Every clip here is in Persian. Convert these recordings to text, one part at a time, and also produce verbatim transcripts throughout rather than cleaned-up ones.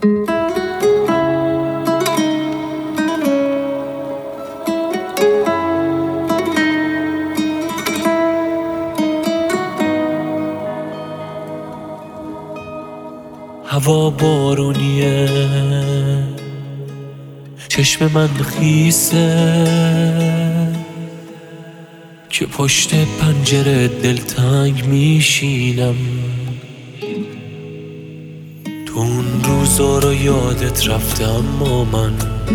هوا بارونیه، چشم من خیسه که پشت پنجره دلتنگ میشینم. تو اون روزا رو یادت رفته، اما من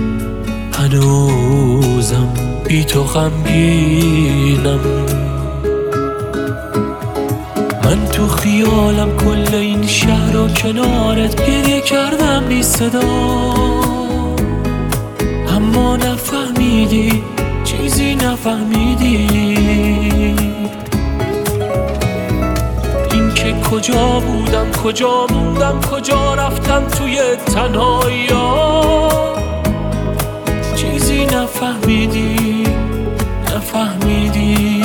هنوزم بی تو غمگینم. من تو خیالم کل این شهر و کنارت گریه کردم بی صدا، اما نفهمیدی، چیزی نفهمیدی. این که کجا بودم، کجا موندم، کجا رفتم توی تنهایی ها، چیزی نفهمیدی، نفهمیدی.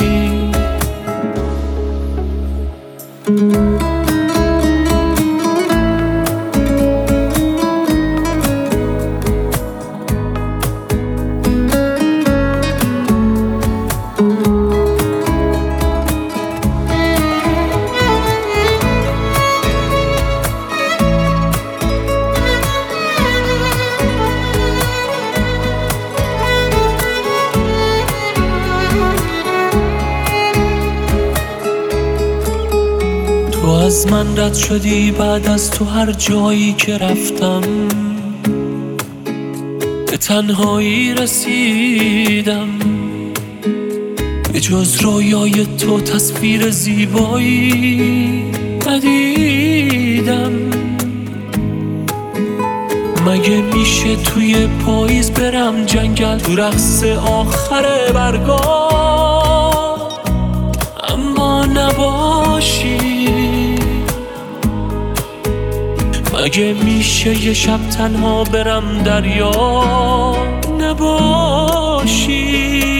تو از من رد شدی بعد از تو هر جایی که رفتم به تنهایی رسیدم. به جز رویای تو تصویر زیبایی ندیدم. مگه میشه توی پاییز برم جنگل تو رقص آخر برگا اما نباشی؟ مگه میشه یه شب تنها برم دریا نباشی؟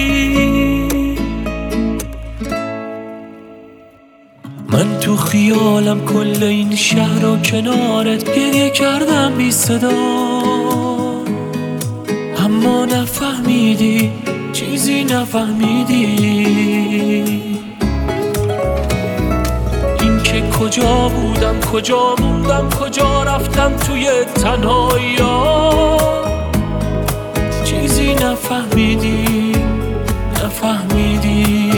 من تو خیالم کل این شهر و کنارت گریه کردم بی صدا، اما نفهمیدی، چیزی نفهمیدی. کجا بودم، کجا موندم، کجا رفتم توی تنهایی ها، چیزی نفهمیدی، نفهمیدی.